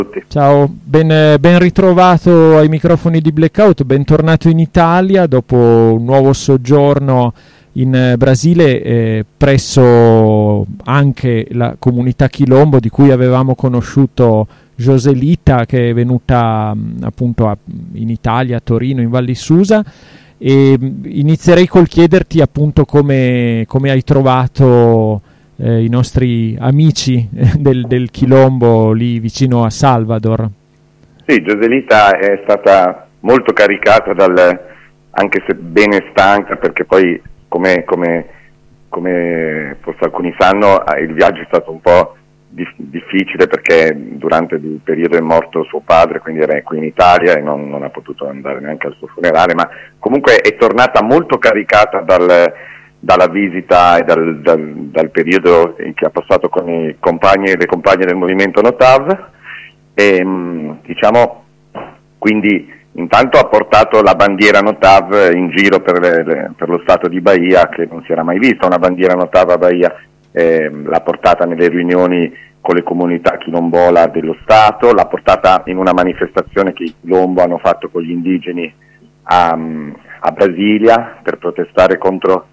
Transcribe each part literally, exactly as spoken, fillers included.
Ciao, ben, ben ritrovato ai microfoni di Blackout, bentornato in Italia dopo un nuovo soggiorno in Brasile eh, presso anche la comunità Quilombo, di cui avevamo conosciuto Joselita, che è venuta mh, appunto a, in Italia, a Torino, in Val di Susa. E mh, inizierei col chiederti appunto come, come hai trovato Eh, i nostri amici del, del Quilombo lì vicino a Salvador. Sì, Joselita è stata molto caricata, dal, anche se bene stanca, perché poi come, come, come forse alcuni sanno il viaggio è stato un po' dif- difficile perché durante il periodo è morto suo padre, quindi era qui in Italia e non, non ha potuto andare neanche al suo funerale, ma comunque è tornata molto caricata dal dalla visita e dal, dal, dal periodo che ha passato con i compagni e le compagne del movimento Notav e diciamo quindi intanto ha portato la bandiera Notav in giro per, le, per lo stato di Bahia, che non si era mai vista una bandiera Notav a Bahia, eh, l'ha portata nelle riunioni con le comunità quilombola dello Stato, l'ha portata in una manifestazione che i Quilombo hanno fatto con gli indigeni a, a Brasilia per protestare contro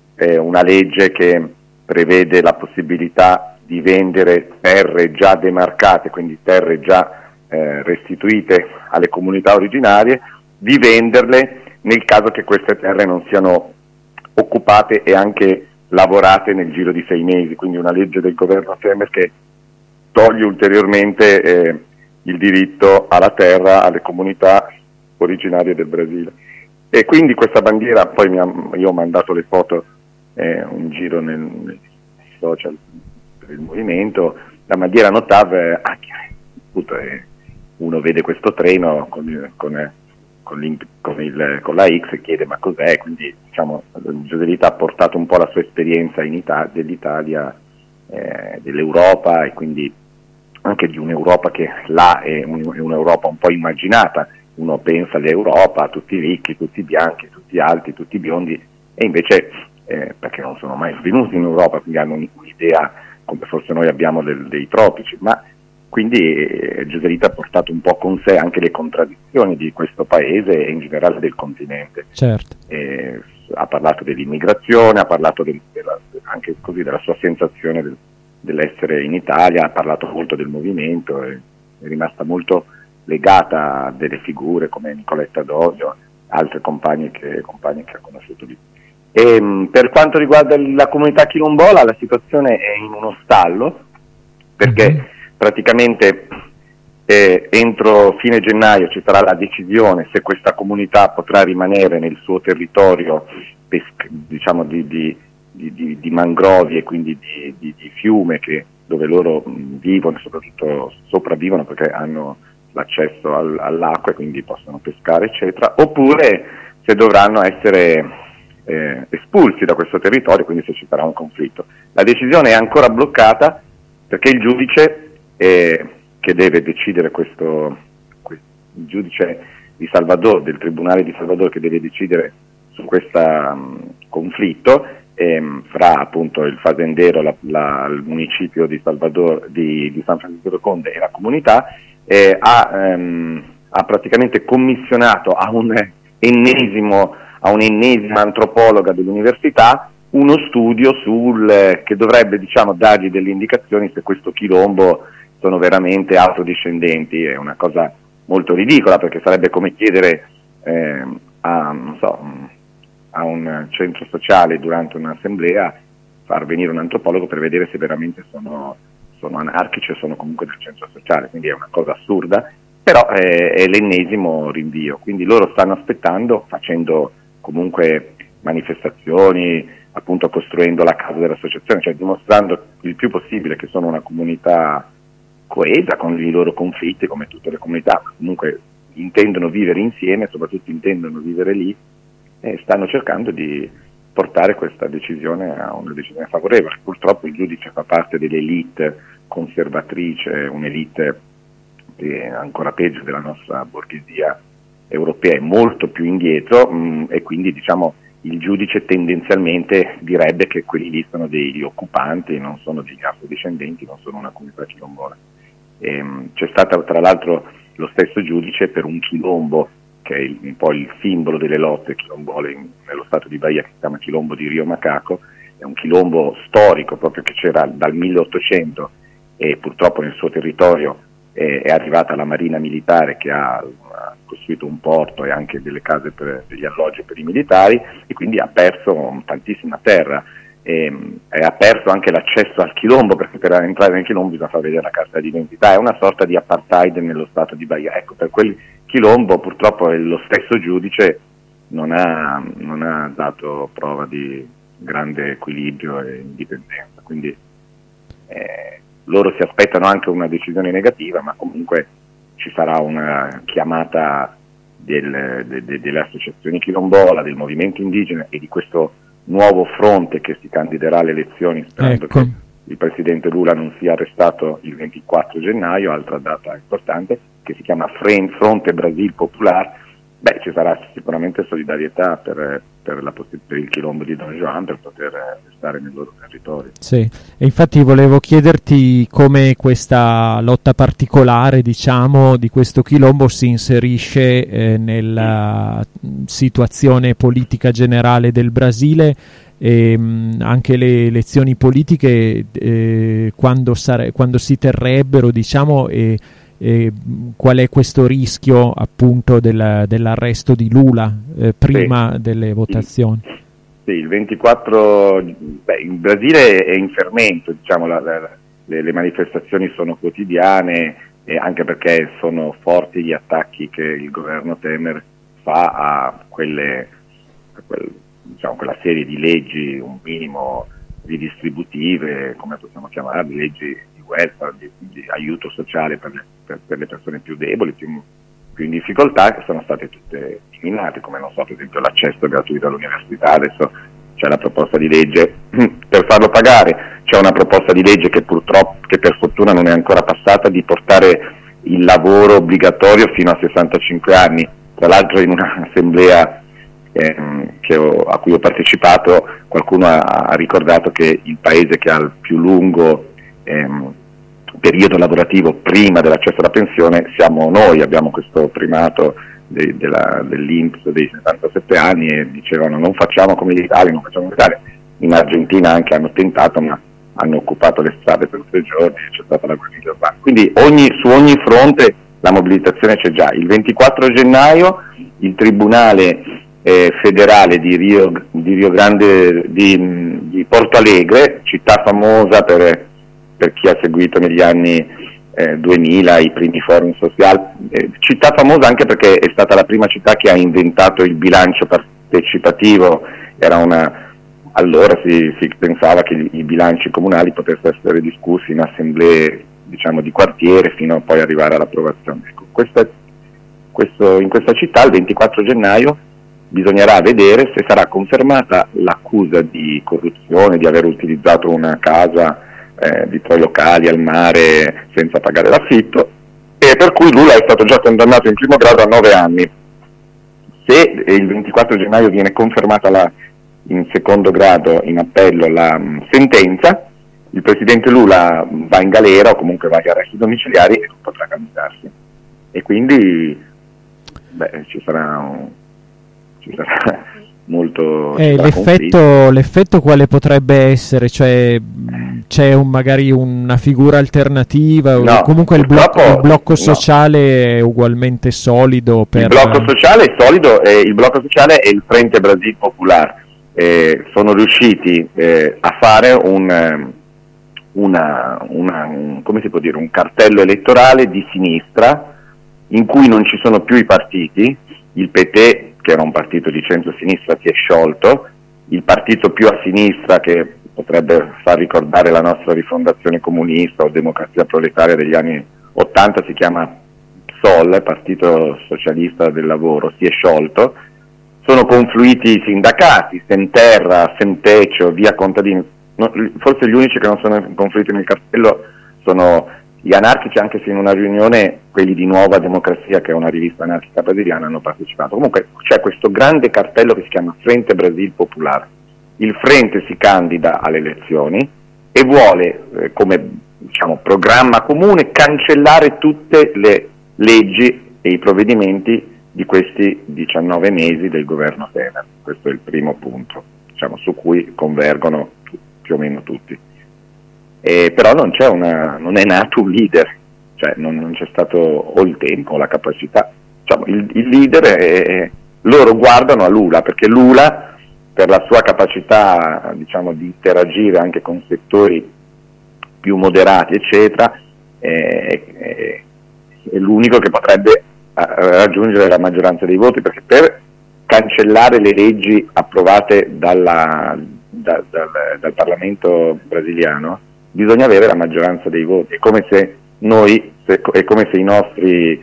una legge che prevede la possibilità di vendere terre già demarcate, quindi terre già eh, restituite alle comunità originarie, di venderle nel caso che queste terre non siano occupate e anche lavorate nel giro di sei mesi, quindi una legge del governo Temer che toglie ulteriormente eh, il diritto alla terra alle comunità originarie del Brasile. E quindi questa bandiera, poi mi ha, io ho mandato le foto Eh, un giro nel, nei social per il movimento, la bandiera Notav, eh, appunto, eh, uno vede questo treno con, con, con, con, il, con la X e chiede ma cos'è, quindi diciamo Joselita ha portato un po' la sua esperienza in Italia, dell'Italia, eh, dell'Europa e quindi anche di un'Europa che là è, un, è un'Europa un po' immaginata, uno pensa all'Europa, tutti ricchi, tutti bianchi, tutti alti, tutti biondi, e invece Eh, perché non sono mai venuti in Europa, quindi hanno un'idea come forse noi abbiamo del, dei tropici, ma quindi eh, Joselita ha portato un po' con sé anche le contraddizioni di questo paese e in generale del continente. Certo. Eh, ha parlato dell'immigrazione, ha parlato del, della, anche così della sua sensazione del, dell'essere in Italia, ha parlato molto del movimento, e è rimasta molto legata a delle figure come Nicoletta Dosio, altre compagne che, compagne che ha conosciuto di E, per quanto riguarda la comunità quilombola, la situazione è in uno stallo, perché mm-hmm. praticamente eh, entro fine gennaio ci sarà la decisione se questa comunità potrà rimanere nel suo territorio pesc- diciamo di, di, di, di mangrovi e quindi di, di, di fiume, che, dove loro mh, vivono, soprattutto sopravvivono perché hanno l'accesso al, all'acqua e quindi possono pescare eccetera, oppure se dovranno essere Eh, espulsi da questo territorio, quindi se ci sarà un conflitto. La decisione è ancora bloccata perché il giudice eh, che deve decidere questo, questo il giudice di Salvador, del Tribunale di Salvador, che deve decidere su questo um, conflitto ehm, fra appunto il fazendero, la, la, il municipio di Salvador, di, di San Francisco de Conde e la comunità, eh, ha, ehm, ha praticamente commissionato a un ennesimo a un'ennesima antropologa dell'università uno studio sul, eh, che dovrebbe diciamo dargli delle indicazioni se questo Quilombo sono veramente afrodiscendenti. È una cosa molto ridicola, perché sarebbe come chiedere eh, a, non so, a un centro sociale durante un'assemblea far venire un antropologo per vedere se veramente sono, sono anarchici o sono comunque del centro sociale, quindi è una cosa assurda, però eh, è l'ennesimo rinvio, quindi loro stanno aspettando, facendo comunque manifestazioni, appunto costruendo la casa dell'associazione, cioè dimostrando il più possibile che sono una comunità coesa con i loro conflitti, come tutte le comunità, comunque intendono vivere insieme, soprattutto intendono vivere lì, e stanno cercando di portare questa decisione a una decisione favorevole. Purtroppo il giudice fa parte dell'elite conservatrice, un'elite che è ancora peggio della nostra borghesia europea, è molto più indietro, mh, e quindi diciamo il giudice tendenzialmente direbbe che quelli lì sono degli occupanti, non sono degli afrodiscendenti, non sono una comunità quilombola. Ehm, c'è stato tra l'altro lo stesso giudice per un chilombo, che è il, un po' il simbolo delle lotte chilombole in, nello stato di Bahia, che si chiama Chilombo di Rio Macaco. È un chilombo storico proprio che c'era dal milleottocento, e purtroppo nel suo territorio eh, è arrivata la Marina Militare, che ha, ha costruito un porto e anche delle case per degli alloggi per i militari, e quindi ha perso tantissima terra. E, e ha perso anche l'accesso al chilombo, perché per entrare nel chilombo bisogna far vedere la carta d'identità. È una sorta di apartheid nello stato di Bahia. Ecco, per quel chilombo purtroppo lo stesso giudice non ha, non ha dato prova di grande equilibrio e indipendenza, quindi eh, loro si aspettano anche una decisione negativa, ma comunque ci sarà una chiamata del, de, de, delle associazioni chilombola, del movimento indigeno e di questo nuovo fronte che si candiderà alle elezioni, sperando ecco. che il presidente Lula non sia arrestato il ventiquattro gennaio, altra data importante, che si chiama Fronte Brasil Popular. Beh, ci sarà sicuramente solidarietà per, per, la, per il chilombo di Don Juan, per poter stare nel loro territorio. Sì, e infatti volevo chiederti come questa lotta particolare, diciamo, di questo chilombo si inserisce eh, nella situazione politica generale del Brasile, e mh, anche le elezioni politiche eh, quando, sare- quando si terrebbero, diciamo, e E qual è questo rischio appunto del, dell'arresto di Lula eh, prima sì. delle votazioni? Sì, il ventiquattro, beh, il Brasile è in fermento, diciamo, la, la, le, le manifestazioni sono quotidiane, e anche perché sono forti gli attacchi che il governo Temer fa a quelle, a quel, diciamo, quella serie di leggi, un minimo ridistributive, come possiamo chiamarle, leggi welfare, di, di aiuto sociale per le, per, per le persone più deboli, più, più in difficoltà, che sono state tutte eliminate, come non so, per esempio l'accesso gratuito all'università. Adesso c'è la proposta di legge per farlo pagare, c'è una proposta di legge che purtroppo, che per fortuna non è ancora passata, di portare il lavoro obbligatorio fino a sessantacinque anni. Tra l'altro in un'assemblea ehm, che ho, a cui ho partecipato, qualcuno ha, ha ricordato che il paese che ha il più lungo ehm, periodo lavorativo prima dell'accesso alla pensione siamo noi. Abbiamo questo primato de, della, dell'I N P S dei settantasette anni, e dicevano non facciamo come l'Italia, non facciamo come l'Italia. In Argentina anche hanno tentato, ma hanno occupato le strade per tre giorni, c'è stata la guerriglia urbana. Quindi ogni, su ogni fronte la mobilitazione c'è già. Il ventiquattro gennaio il Tribunale eh, federale di Rio, di Rio Grande, di, di Porto Alegre, città famosa per per chi ha seguito negli anni eh, duemila i primi forum sociali, eh, città famosa anche perché è stata la prima città che ha inventato il bilancio partecipativo. Era una, allora si, si pensava che i bilanci comunali potessero essere discussi in assemblee, diciamo, di quartiere, fino a poi arrivare all'approvazione. Ecco, questa, questo, in questa città il ventiquattro gennaio bisognerà vedere se sarà confermata l'accusa di corruzione, di aver utilizzato una casa Eh, di tre locali al mare senza pagare l'affitto, e per cui Lula è stato già condannato in primo grado a nove anni. Se eh, il ventiquattro gennaio viene confermata la, in secondo grado in appello la mh, sentenza, il presidente Lula va in galera o comunque va agli arresti domiciliari e non potrà candidarsi. E quindi beh, ci sarà un, ci sarà molto eh, l'effetto, l'effetto quale potrebbe essere? Cioè c'è un, magari una figura alternativa, no, o comunque il blocco, il blocco sociale no. è ugualmente solido per... Il blocco sociale è solido, e il blocco sociale è il Frente Brasil Popular. Eh, sono riusciti eh, a fare un, una, una un, come si può dire, un cartello elettorale di sinistra in cui non ci sono più i partiti. Il P T, che era un partito di centro-sinistra, si è sciolto. Il partito più a sinistra, che potrebbe far ricordare la nostra rifondazione comunista o democrazia proletaria degli anni ottanta, si chiama P SOL, Partito Socialista del Lavoro, si è sciolto. Sono confluiti i sindacati, Senterra, Sentecio, Via Contadini. No, forse gli unici che non sono confluiti nel cartello sono gli anarchici, anche se in una riunione quelli di Nuova Democrazia, che è una rivista anarchica brasiliana, hanno partecipato. Comunque c'è questo grande cartello che si chiama Frente Brasil Popular. Il Frente si candida alle elezioni e vuole, eh, come diciamo, programma comune, cancellare tutte le leggi e i provvedimenti di questi diciannove mesi del governo Temer. Questo è il primo punto, diciamo, su cui convergono tu, più o meno tutti. E però non c'è una, non è nato un leader, cioè non, non c'è stato o il tempo o la capacità. Diciamo, il, il leader è, loro guardano a Lula, perché Lula, per la sua capacità, diciamo, di interagire anche con settori più moderati, eccetera, è, è, è l'unico che potrebbe raggiungere la maggioranza dei voti, perché per cancellare le leggi approvate dalla, da, dal, dal Parlamento brasiliano bisogna avere la maggioranza dei voti. È come se noi, se, è come se i nostri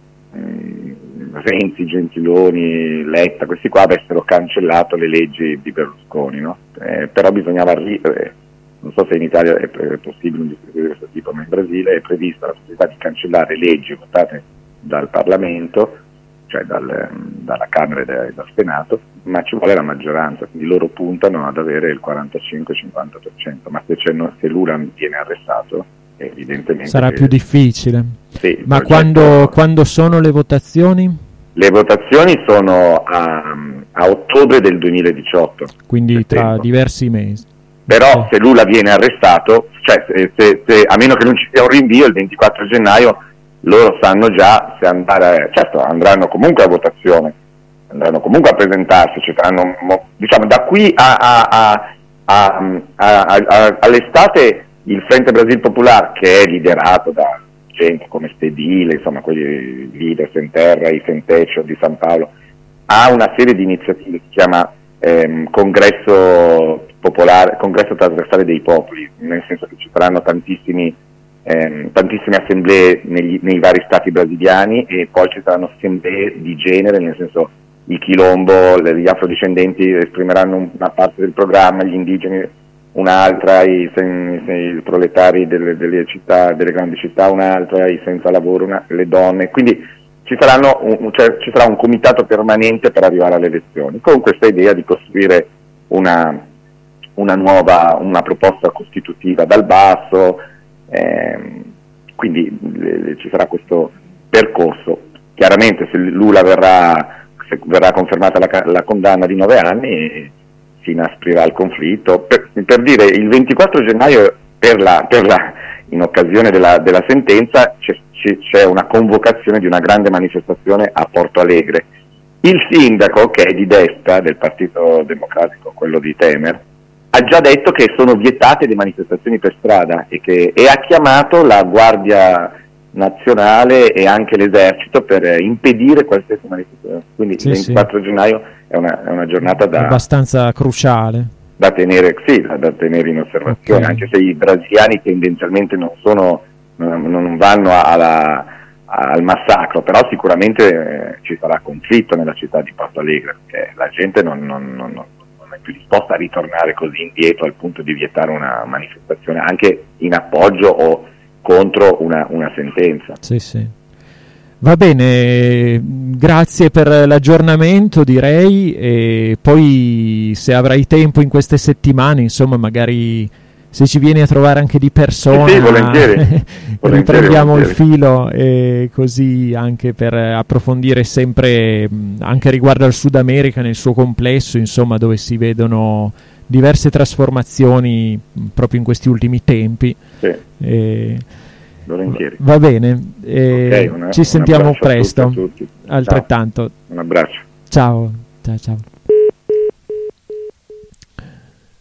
eh, Renzi, Gentiloni, Letta, questi qua avessero cancellato le leggi di Berlusconi, no? Eh, però bisognava arrivare, non so se in Italia è, è possibile un dispositivo di questo tipo, ma in Brasile è prevista la possibilità di cancellare leggi votate dal Parlamento, cioè dal, dalla Camera e da, dal Senato, ma ci vuole la maggioranza, quindi loro puntano ad avere il quarantacinque cinquanta per cento, ma se, c'è, se Lula viene arrestato evidentemente sarà più difficile. Sì, ma progetto, quando, quando sono le votazioni? Le votazioni sono a, a ottobre del duemiladiciotto, quindi settembre. Tra diversi mesi. Però se Lula viene arrestato, cioè se, se, se, a meno che non ci sia un rinvio, il ventiquattro gennaio loro sanno già se andare, certo andranno comunque a votazione, andranno comunque a presentarsi, ci faranno, diciamo, da qui a, a, a, a, a, a, all'estate il Frente Brasil Popular, che è liderato da gente come Stedile, insomma quelli leader in terra, i Centeccio di San Paolo, ha una serie di iniziative che si chiama ehm, Congresso Popolare, Congresso Trasversale dei Popoli, nel senso che ci saranno tantissimi Eh, tantissime assemblee negli, nei vari stati brasiliani, e poi ci saranno assemblee di genere, nel senso il Quilombo, le, gli afrodiscendenti esprimeranno una parte del programma, gli indigeni un'altra, i, sen, i proletari delle, delle città, delle grandi città un'altra, i senza lavoro, una, le donne, quindi ci, saranno un, cioè, ci sarà un comitato permanente per arrivare alle elezioni, con questa idea di costruire una, una nuova, una proposta costitutiva dal basso. Eh, quindi le, ci sarà questo percorso. Chiaramente se Lula verrà, se verrà confermata la, la condanna di nove anni, si inasprirà il conflitto. Per, per dire, il ventiquattro gennaio, per la, per la, in occasione della, della sentenza, c'è, c'è una convocazione di una grande manifestazione a Porto Alegre. Il sindaco, che è di destra, del Partito Democratico, quello di Temer, ha già detto che sono vietate le manifestazioni per strada e, che, e ha chiamato la Guardia Nazionale e anche l'Esercito per impedire qualsiasi manifestazione. Quindi sì, il ventiquattro sì. gennaio è una, è una giornata da, abbastanza cruciale da tenere, sì, da, da tenere in osservazione, okay. Anche se i brasiliani tendenzialmente non sono non, non vanno alla, al massacro, però sicuramente eh, ci sarà conflitto nella città di Porto Alegre, perché la gente non, non, non, non è più disposta a ritornare così indietro al punto di vietare una manifestazione anche in appoggio o contro una, una sentenza. Sì, sì. Va bene, grazie per l'aggiornamento, direi, e poi se avrai tempo in queste settimane, insomma, magari se ci vieni a trovare anche di persona, sì, sì, volentieri. riprendiamo volentieri, il filo, e così anche per approfondire sempre anche riguardo al Sud America nel suo complesso, insomma, dove si vedono diverse trasformazioni proprio in questi ultimi tempi. Sì. E volentieri. Va bene, e okay, una, ci sentiamo un presto, a tutti, a tutti. altrettanto. Ciao. Un abbraccio. Ciao, ciao, ciao.